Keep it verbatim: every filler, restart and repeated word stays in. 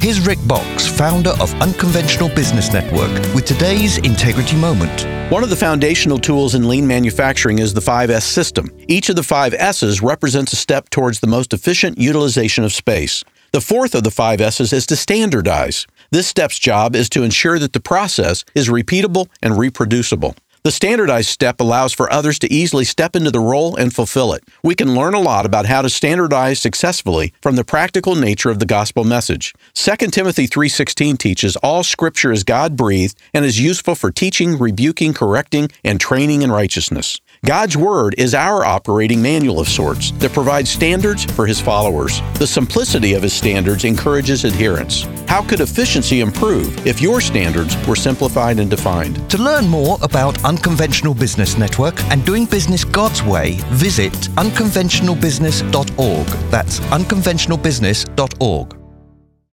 Here's Rick Box, founder of Unconventional Business Network, with today's Integrity Moment. One of the foundational tools in lean manufacturing is the five S system. Each of the five S's represents a step towards the most efficient utilization of space. The fourth of the five S's is to standardize. This step's job is to ensure that the process is repeatable and reproducible. The standardized step allows for others to easily step into the role and fulfill it. We can learn a lot about how to standardize successfully from the practical nature of the gospel message. Second Timothy three sixteen teaches all Scripture is God-breathed and is useful for teaching, rebuking, correcting, and training in righteousness. God's Word is our operating manual of sorts that provides standards for His followers. The simplicity of His standards encourages adherence. How could efficiency improve if your standards were simplified and defined? To learn more about Unconventional Business Network and doing business God's way, visit unconventional business dot org. That's unconventional business dot org.